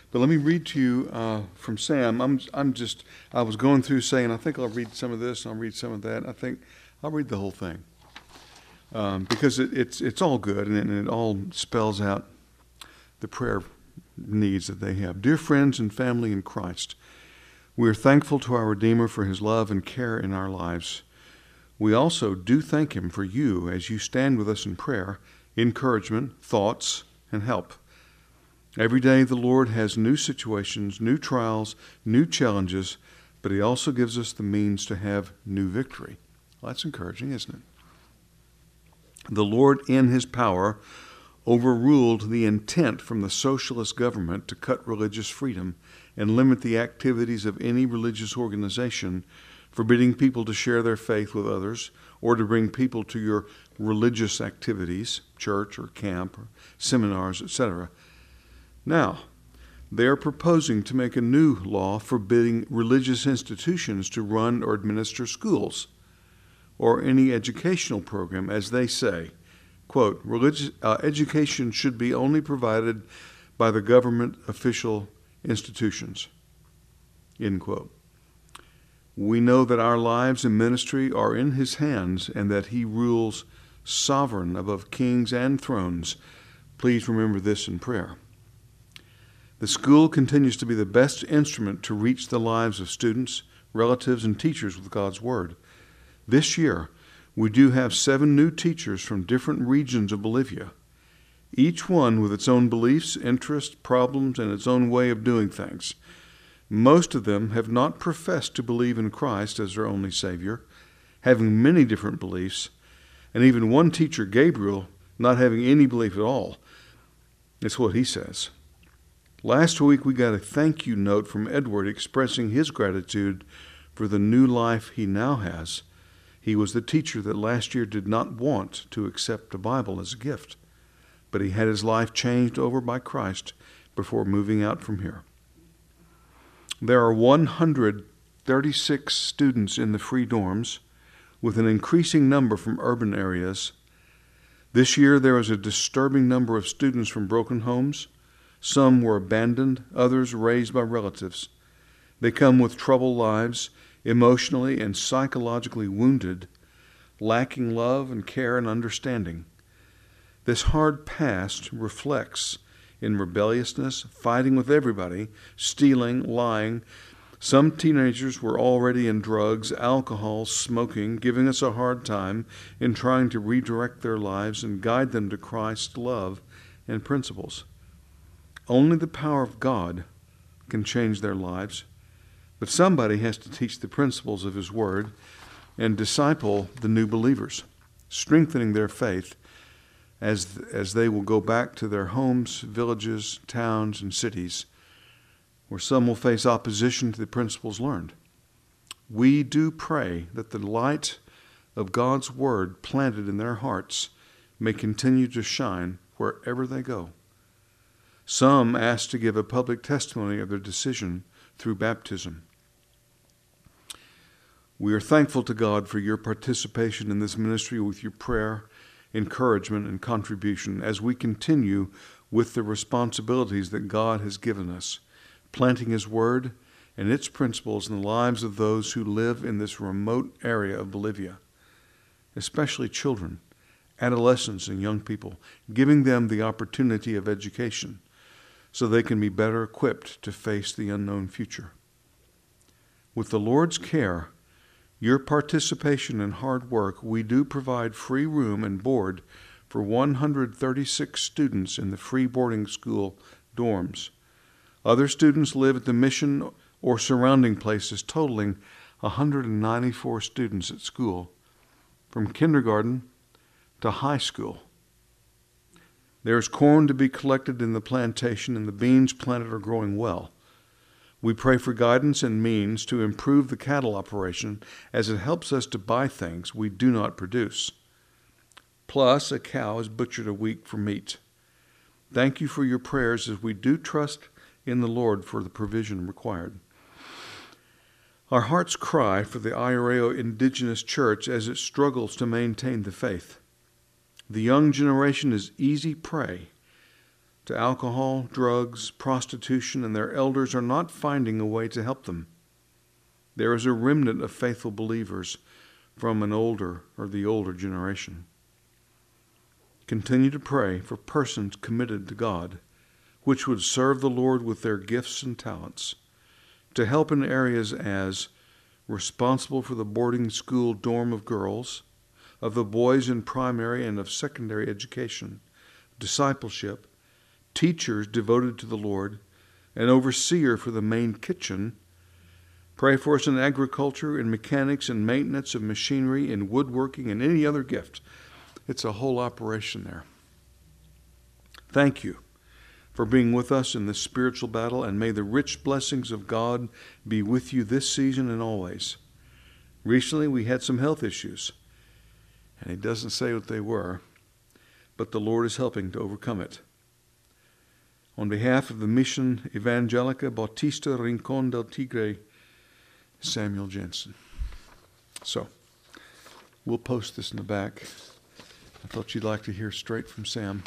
But let me read to you from Sam. I was going through saying, I think I'll read some of this, and I'll read some of that. I think I'll read the whole thing. Because it's all good, and it all spells out the prayer needs that they have. Dear friends and family in Christ, we are thankful to our Redeemer for his love and care in our lives. We also do thank him for you as you stand with us in prayer, encouragement, thoughts, and help. Every day the Lord has new situations, new trials, new challenges, but he also gives us the means to have new victory. Well, that's encouraging, isn't it? The Lord, in his power, overruled the intent from the socialist government to cut religious freedom and limit the activities of any religious organization, forbidding people to share their faith with others or to bring people to your religious activities, church or camp or seminars, etc. Now, they are proposing to make a new law forbidding religious institutions to run or administer schools or any educational program, as they say. Quote, religious education should be only provided by the government official institutions. End quote. We know that our lives and ministry are in his hands and that he rules sovereign above kings and thrones. Please remember this in prayer. The school continues to be the best instrument to reach the lives of students, relatives, and teachers with God's Word. This year, we do have 7 new teachers from different regions of Bolivia, each one with its own beliefs, interests, problems, and its own way of doing things. Most of them have not professed to believe in Christ as their only Savior, having many different beliefs, and even one teacher, Gabriel, not having any belief at all. That's what he says. Last week, we got a thank you note from Edward expressing his gratitude for the new life he now has. He was the teacher that last year did not want to accept the Bible as a gift, but he had his life changed over by Christ before moving out from here. There are 136 students in the free dorms, with an increasing number from urban areas. This year there was a disturbing number of students from broken homes. Some were abandoned, others raised by relatives. They come with troubled lives, emotionally and psychologically wounded, lacking love and care and understanding. This hard past reflects in rebelliousness, fighting with everybody, stealing, lying. Some teenagers were already in drugs, alcohol, smoking, giving us a hard time in trying to redirect their lives and guide them to Christ's love and principles. Only the power of God can change their lives, but somebody has to teach the principles of his word and disciple the new believers, strengthening their faith as they will go back to their homes, villages, towns, and cities, where some will face opposition to the principles learned. We do pray that the light of God's word planted in their hearts may continue to shine wherever they go. Some ask to give a public testimony of their decision through baptism. We are thankful to God for your participation in this ministry with your prayer, encouragement, and contribution as we continue with the responsibilities that God has given us, planting his word and its principles in the lives of those who live in this remote area of Bolivia, especially children, adolescents, and young people, giving them the opportunity of education so they can be better equipped to face the unknown future. With the Lord's care, your participation and hard work, we do provide free room and board for 136 students in the free boarding school dorms. Other students live at the mission or surrounding places, totaling 194 students at school, from kindergarten to high school. There is corn to be collected in the plantation, and the beans planted are growing well. We pray for guidance and means to improve the cattle operation as it helps us to buy things we do not produce. Plus, a cow is butchered a week for meat. Thank you for your prayers as we do trust in the Lord for the provision required. Our hearts cry for the Ayareo Indigenous Church as it struggles to maintain the faith. The young generation is easy prey to alcohol, drugs, prostitution, and their elders are not finding a way to help them. There is a remnant of faithful believers from the older generation. Continue to pray for persons committed to God, which would serve the Lord with their gifts and talents, to help in areas as responsible for the boarding school dorm of girls, of the boys in primary and of secondary education, discipleship, teachers devoted to the Lord, an overseer for the main kitchen. Pray for us in agriculture, in mechanics, and maintenance of machinery, in woodworking, and any other gift. It's a whole operation there. Thank you for being with us in this spiritual battle, and may the rich blessings of God be with you this season and always. Recently, we had some health issues, and he doesn't say what they were, but the Lord is helping to overcome it. On behalf of the Mission Evangelica Bautista Rincon del Tigre, Samuel Jensen. So, we'll post this in the back. I thought you'd like to hear straight from Sam.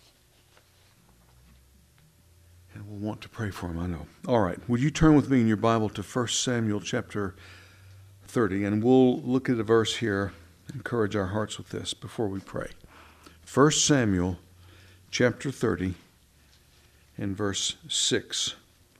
And we'll want to pray for him, I know. All right, would you turn with me in your Bible to 1 Samuel chapter 30, and we'll look at a verse here, encourage our hearts with this before we pray. 1 Samuel chapter 30 and verse 6.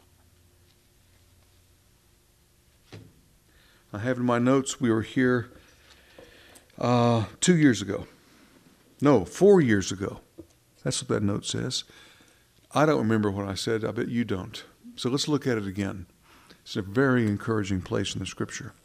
I have in my notes, we were here 2 years ago. No, 4 years ago. That's what that note says. I don't remember what I said. I bet you don't. So let's look at it again. It's a very encouraging place in the Scripture.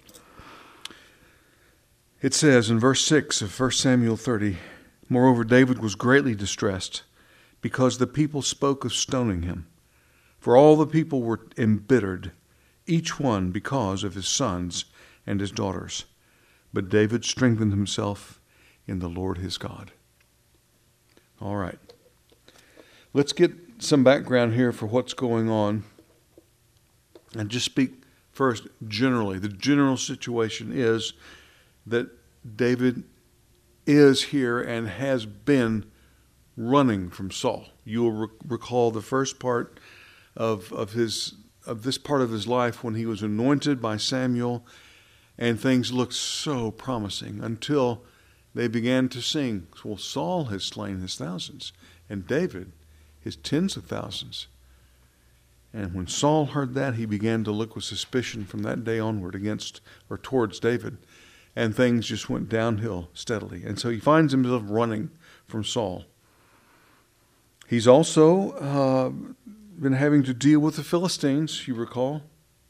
It says in verse 6 of 1 Samuel 30, "Moreover, David was greatly distressed because the people spoke of stoning him. For all the people were embittered, each one because of his sons and his daughters. But David strengthened himself in the Lord his God." All right. Let's get some background here for what's going on and just speak first generally. The general situation is that David is here and has been running from Saul. You will recall the first part of this part of his life when he was anointed by Samuel, and things looked so promising until they began to sing, "Well, Saul has slain his thousands, and David his tens of thousands." And when Saul heard that, he began to look with suspicion from that day onward towards David, and things just went downhill steadily. And so he finds himself running from Saul. He's also been having to deal with the Philistines, you recall.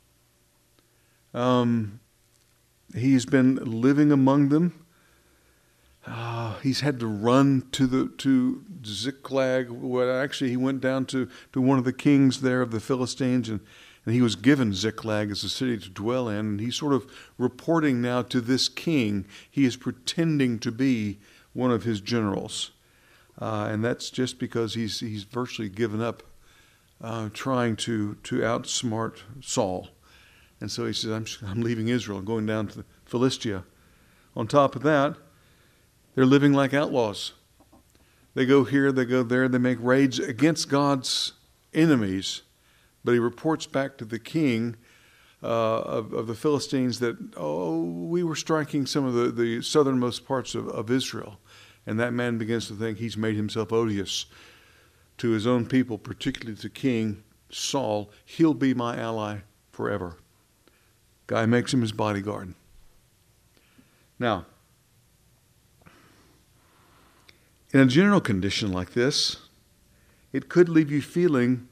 He's been living among them. He's had to run to Ziklag. Well, actually, he went down to one of the kings there of the Philistines, and he was given Ziklag as a city to dwell in. And he's sort of reporting now to this king. He is pretending to be one of his generals, and that's just because he's virtually given up trying to outsmart Saul. And so he says, I'm leaving Israel, going down to Philistia. On top of that, they're living like outlaws. They go here, they go there, they make raids against God's enemies. But he reports back to the king of the Philistines that, we were striking some of the southernmost parts of Israel. And that man begins to think he's made himself odious to his own people, particularly to King Saul. He'll be my ally forever. Guy makes him his bodyguard. Now, in a general condition like this, it could leave you feeling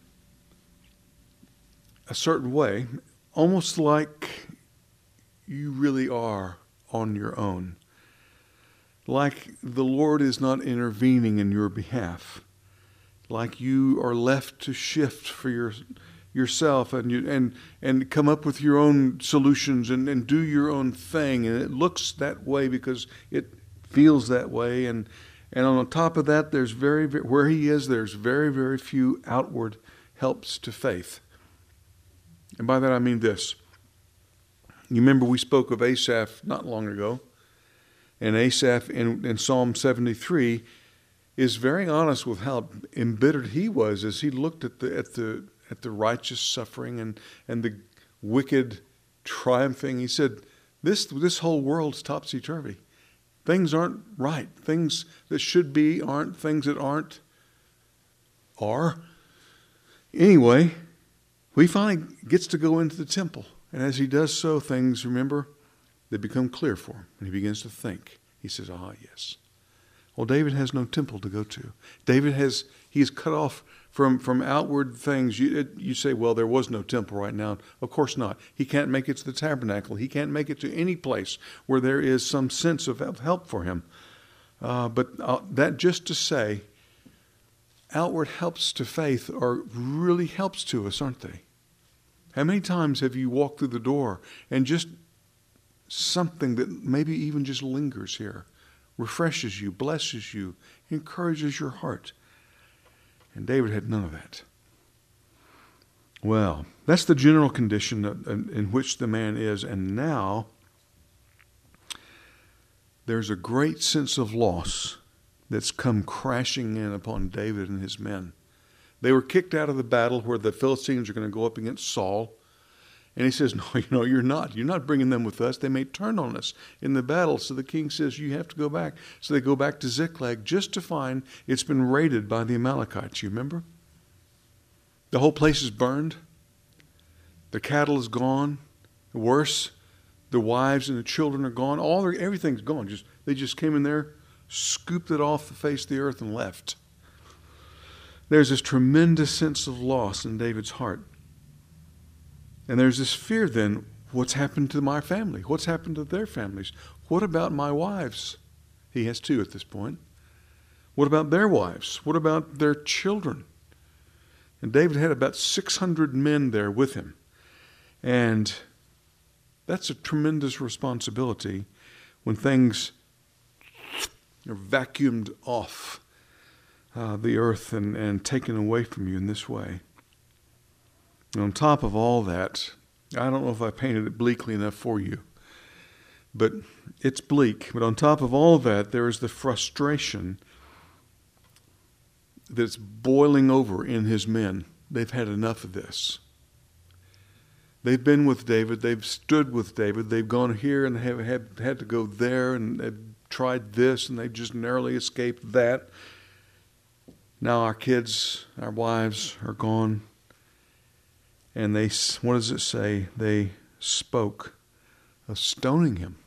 a certain way, almost like you really are on your own. Like the Lord is not intervening in your behalf. Like you are left to shift for yourself and come up with your own solutions and do your own thing. And it looks that way because it feels that way. And on top of that, there's where he is, there's very, very few outward helps to faith. And by that I mean this. You remember we spoke of Asaph not long ago. And Asaph in Psalm 73, is very honest with how embittered he was as he looked at the righteous suffering and the wicked triumphing. He said, this whole world's topsy-turvy. Things aren't right. Things that should be aren't. Things that aren't are. Anyway, he finally gets to go into the temple. And as he does so, things, remember, they become clear for him. And he begins to think. He says, yes. Well, David has no temple to go to. He's cut off from outward things. You say, well, there was no temple right now. Of course not. He can't make it to the tabernacle. He can't make it to any place where there is some sense of help for him. But that just to say, outward helps to faith are really helps to us, aren't they? How many times have you walked through the door and just something that maybe even just lingers here refreshes you, blesses you, encourages your heart? And David had none of that. Well, that's the general condition in which the man is. And now there's a great sense of loss that's come crashing in upon David and his men. They were kicked out of the battle where the Philistines are going to go up against Saul. And he says, no, you're not. You're not bringing them with us. They may turn on us in the battle. So the king says, you have to go back. So they go back to Ziklag just to find it's been raided by the Amalekites. You remember? The whole place is burned. The cattle is gone. Worse, the wives and the children are gone. Everything's gone. They just came in there, scooped it off the face of the earth and left. There's this tremendous sense of loss in David's heart. And there's this fear then, what's happened to my family? What's happened to their families? What about my wives? He has two at this point. What about their wives? What about their children? And David had about 600 men there with him. And that's a tremendous responsibility when things are vacuumed off the earth and taken away from you in this way. And on top of all that, I don't know if I painted it bleakly enough for you, but it's bleak. But on top of all that, there is the frustration that's boiling over in his men. They've had enough of this. They've been with David. They've stood with David. They've gone here and have had to go there, and they've tried this, and they've just narrowly escaped that. Now our kids, our wives are gone. And what does it say? They spoke of stoning him.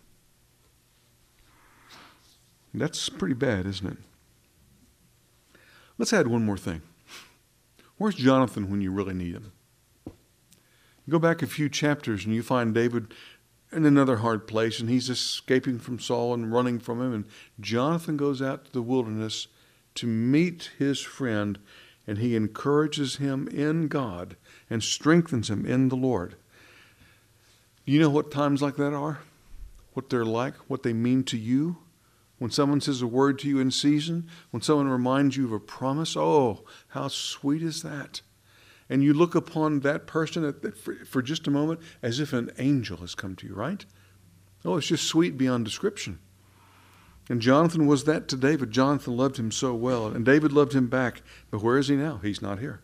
That's pretty bad, isn't it? Let's add one more thing. Where's Jonathan when you really need him? You go back a few chapters and you find David in another hard place, and he's escaping from Saul and running from him. And Jonathan goes out to the wilderness to meet his friend, and he encourages him in God and strengthens him in the Lord. You know what times like that are? What they're like, what they mean to you? When someone says a word to you in season, when someone reminds you of a promise, oh, how sweet is that? And you look upon that person for just a moment as if an angel has come to you, right? Oh, it's just sweet beyond description. And Jonathan was that to David. Jonathan loved him so well, and David loved him back. But where is he now? He's not here.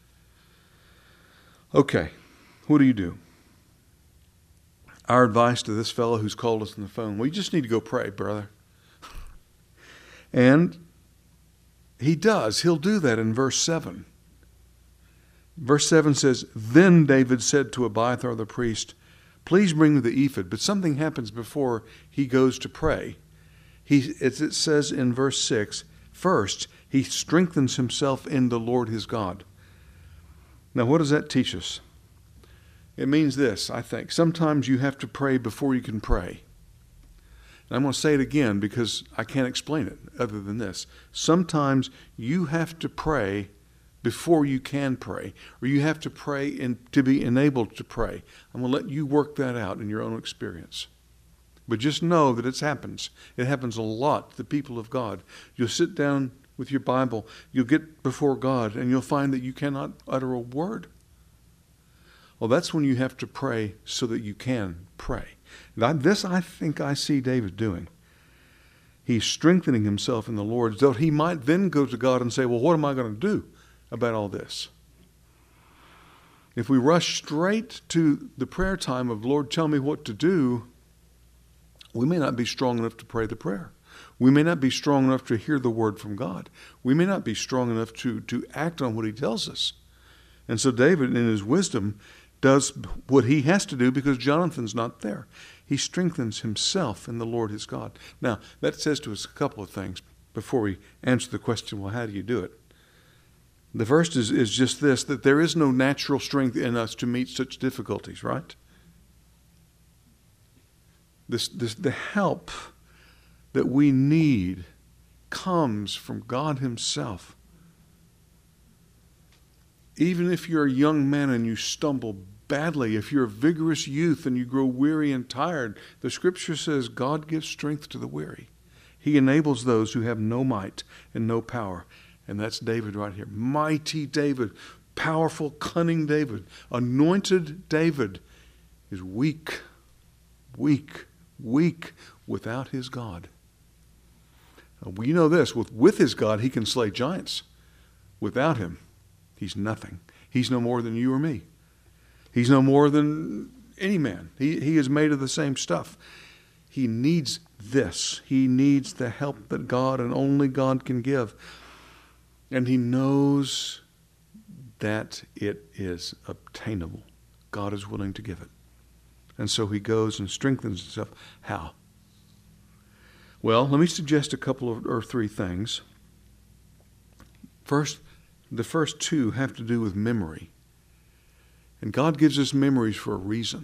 Okay, what do you do? Our advice to this fellow who's called us on the phone, well, you just need to go pray, brother. And he does. He'll do that in verse 7. Verse 7 says, Then David said to Abiathar the priest, Please bring me the ephod. But something happens before he goes to pray. As it says in verse 6, first, he strengthens himself in the Lord his God. Now, what does that teach us? It means this, I think. Sometimes you have to pray before you can pray. And I'm going to say it again because I can't explain it other than this. Sometimes you have to pray before you can pray, or you have to pray to be enabled to pray. I'm going to let you work that out in your own experience. But just know that it happens. It happens a lot to the people of God. You'll sit down with your Bible, you'll get before God, and you'll find that you cannot utter a word. Well, that's when you have to pray so that you can pray. This I think I see David doing. He's strengthening himself in the Lord, so he might then go to God and say, well, what am I going to do about all this? If we rush straight to the prayer time of, Lord, tell me what to do, we may not be strong enough to pray the prayer. We may not be strong enough to hear the word from God. We may not be strong enough to act on what he tells us. And so David, in his wisdom, does what he has to do because Jonathan's not there. He strengthens himself in the Lord his God. Now, that says to us a couple of things before we answer the question, well, how do you do it? The first is just this, that there is no natural strength in us to meet such difficulties, right? The help that we need comes from God himself. Even if you're a young man and you stumble badly, if you're a vigorous youth and you grow weary and tired, the scripture says God gives strength to the weary. He enables those who have no might and no power. And that's David right here. Mighty David, powerful, cunning David, anointed David is weak without his God. We know this, with his God, he can slay giants. Without him, he's nothing. He's no more than you or me. He's no more than any man. He is made of the same stuff. He needs this. He needs the help that God and only God can give. And he knows that it is obtainable. God is willing to give it. And so he goes and strengthens himself. How? Well, let me suggest a couple or three things. First, the first two have to do with memory. And God gives us memories for a reason.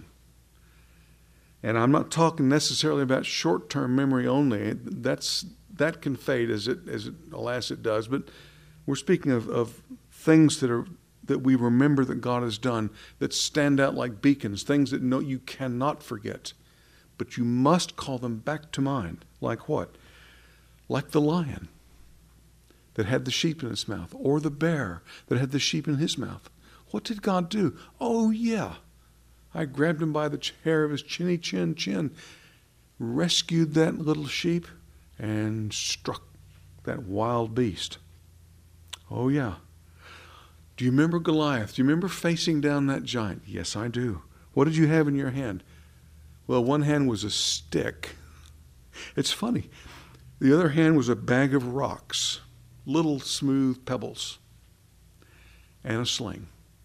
And I'm not talking necessarily about short-term memory only. That can fade as it alas it does. But we're speaking of things that we remember that God has done that stand out like beacons, things that you cannot forget. But you must call them back to mind. Like what? Like the lion that had the sheep in its mouth, or the bear that had the sheep in his mouth. What did God do? Oh, yeah. I grabbed him by the hair of his chinny chin, rescued that little sheep, and struck that wild beast. Oh, yeah. Do you remember Goliath? Do you remember facing down that giant? Yes, I do. What did you have in your hand? Well, one hand was a stick. It's funny. The other hand was a bag of rocks, little smooth pebbles, and a sling.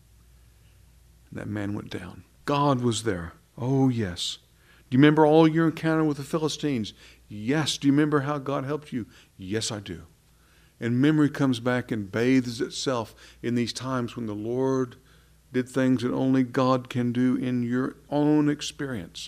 And that man went down. God was there. Oh, yes. Do you remember all your encounter with the Philistines? Yes. Do you remember how God helped you? Yes, I do. And memory comes back and bathes itself in these times when the Lord did things that only God can do in your own experience.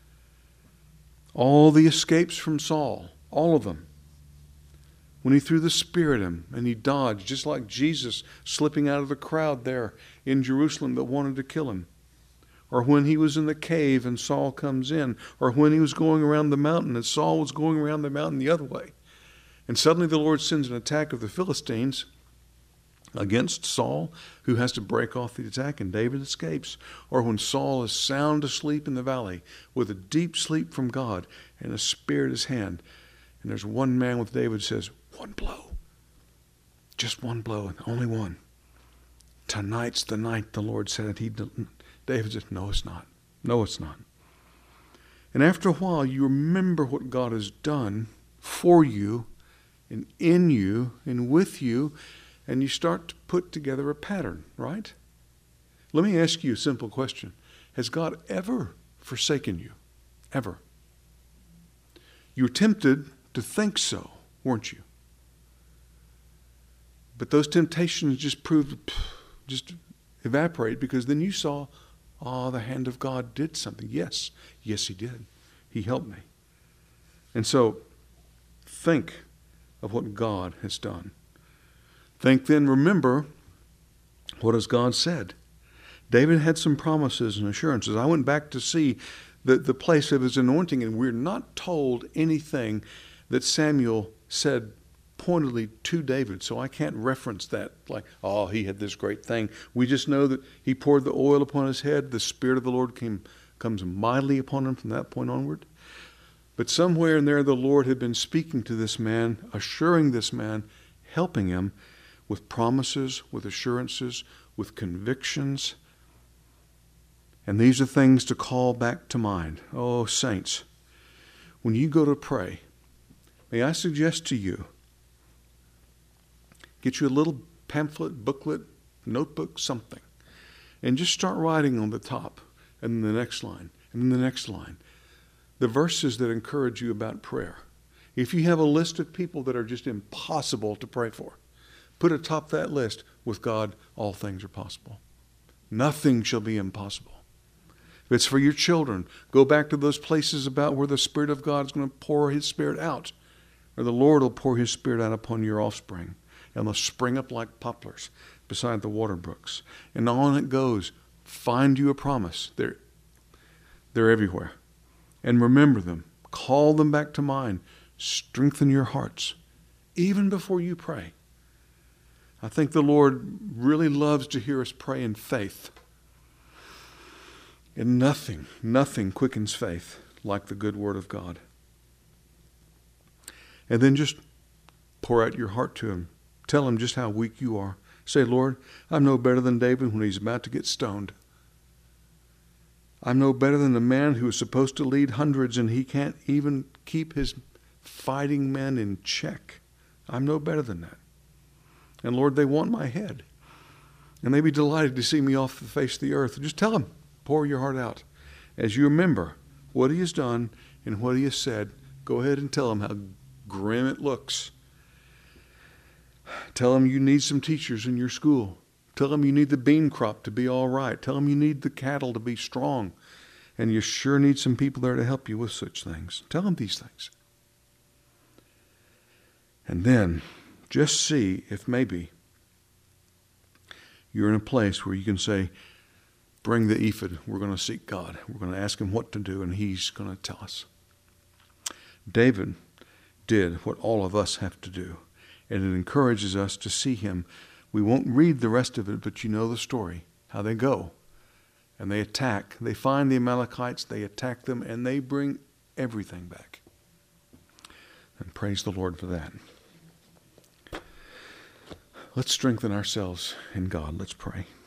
All the escapes from Saul, all of them. When he threw the spear at him and he dodged, just like Jesus slipping out of the crowd there in Jerusalem that wanted to kill him. Or when he was in the cave and Saul comes in. Or when he was going around the mountain and Saul was going around the mountain the other way. And suddenly the Lord sends an attack of the Philistines against Saul, who has to break off the attack, and David escapes. Or when Saul is sound asleep in the valley with a deep sleep from God and a spear in his hand. And there's one man with David who says, one blow. Just one blow, and only one. Tonight's the night, the Lord said. David said, no, it's not. No, it's not. And after a while, you remember what God has done for you and in you and with you, and you start to put together a pattern, right? Let me ask you a simple question. Has God ever forsaken you? Ever? You were tempted to think so, weren't you? But those temptations just evaporate, because then you saw, the hand of God did something. Yes, he did. He helped me. And so, think of what God has done. Remember, what has God said? David had some promises and assurances. I went back to see the place of his anointing, and we're not told anything that Samuel said pointedly to David, so I can't reference that like, he had this great thing. We just know that he poured the oil upon his head. The Spirit of the Lord comes mightily upon him from that point onward. But somewhere in there, the Lord had been speaking to this man, assuring this man, helping him with promises, with assurances, with convictions. And these are things to call back to mind. Oh, saints, when you go to pray, may I suggest to you, get you a little pamphlet, booklet, notebook, something, and just start writing on the top, and then the next line, and then the next line, the verses that encourage you about prayer. If you have a list of people that are just impossible to pray for, put atop that list, with God, all things are possible. Nothing shall be impossible. If it's for your children, go back to those places about where the Spirit of God is going to pour His Spirit out, or the Lord will pour His Spirit out upon your offspring, and they'll spring up like poplars beside the water brooks. And on it goes. Find you a promise. They're everywhere. And remember them. Call them back to mind. Strengthen your hearts, even before you pray. I think the Lord really loves to hear us pray in faith. And nothing quickens faith like the good Word of God. And then just pour out your heart to Him. Tell Him just how weak you are. Say, Lord, I'm no better than David when he's about to get stoned. I'm no better than the man who is supposed to lead hundreds and he can't even keep his fighting men in check. I'm no better than that. And Lord, they want my head. And they'd be delighted to see me off the face of the earth. Just tell Him, pour your heart out. As you remember what He has done and what He has said, go ahead and tell Him how grim it looks. Tell Him you need some teachers in your school. Tell Him you need the bean crop to be all right. Tell Him you need the cattle to be strong. And you sure need some people there to help you with such things. Tell Him these things. And then just see if maybe you're in a place where you can say, bring the ephod. We're going to seek God. We're going to ask Him what to do, and He's going to tell us. David did what all of us have to do. And it encourages us to see him. We won't read the rest of it, but you know the story, how they go. And they attack. They find the Amalekites, they attack them, and they bring everything back. And praise the Lord for that. Let's strengthen ourselves in God. Let's pray.